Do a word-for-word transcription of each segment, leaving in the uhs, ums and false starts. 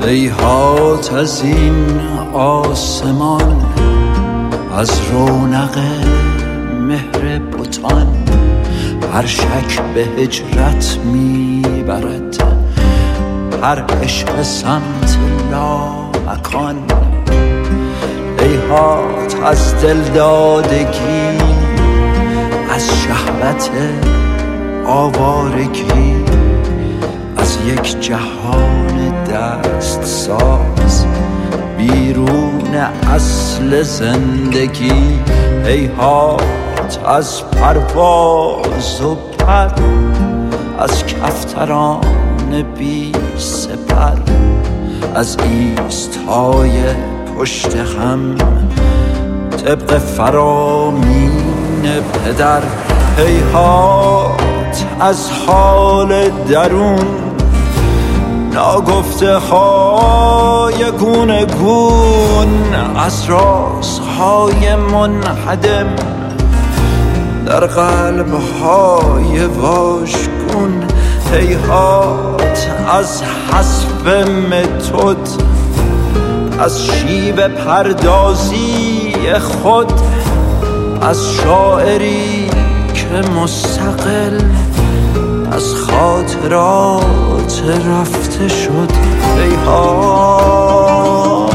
هیهات از این آسمان، از رونق مهر بتان، هر شک به هجرت میبرد، هر عشق سمت لامکان. هیهات از دلدادگی، از شهوت آوارگی، از یک جهان دست ساز بیرون اصل زندگی. هیهات از پرواز و پر، از کفتران بی سپر، از ایستای پشت هم طبق فرامین پدر. هیهات از حال درون، ناگفته های گونه گون، از رازهای منهدم در قلب های واژگون. هیهات از حسب متد، از شیب پردازی خود، از شاعری که مستقل از خاطرات رفته شد. هیهات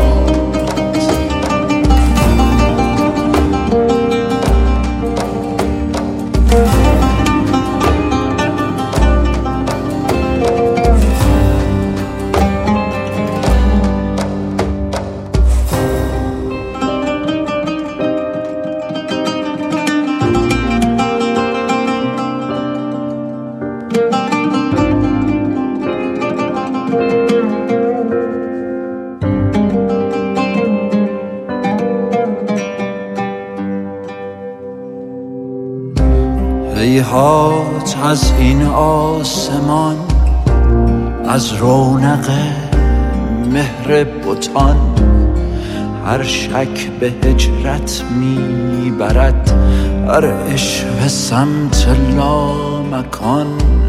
هیهات از این آسمان، از رونق مهر بتان، هر شک به هجرت میبرد، هر عشق سمت لامکان.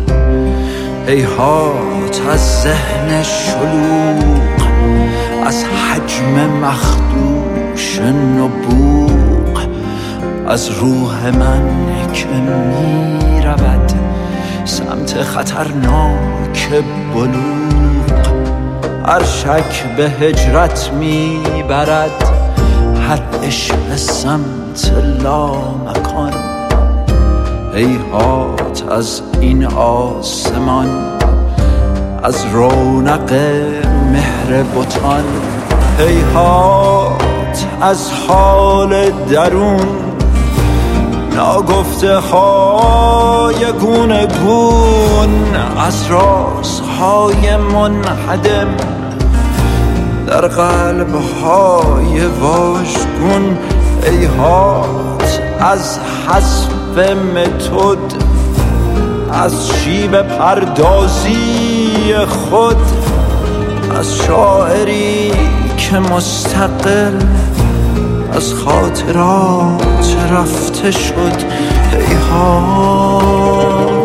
هیهات از ذهن شلوغ، از حجم مخدوش نبوغ، از روح من که می رود سمت خطرناک بلوغ. هر شک به هجرت می برد، هر عشق سمت لامکان. هیهات از این آسمان، از رونق مهر بتان. هیهات از حال درون، ناگفته های گونه گون، از رازهای منهدم در قلب های واژگون. هیهات از حسب متد، از شیب پردازی خود، از شاعری که مستقل از خاطرات رفته شد. هیهات